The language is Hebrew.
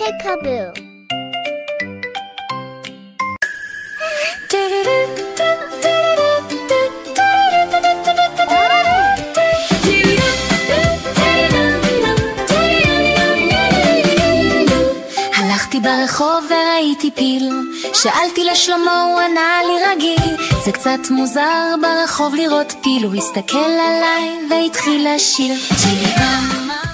Peekaboo. הלכתי ברחוב וראיתי פיל, שאלתי לשלמה, הוא ענה לי רגיל. זה קצת מוזר ברחוב לראות פיל, הוא הסתכל עליי והתחיל לשיר.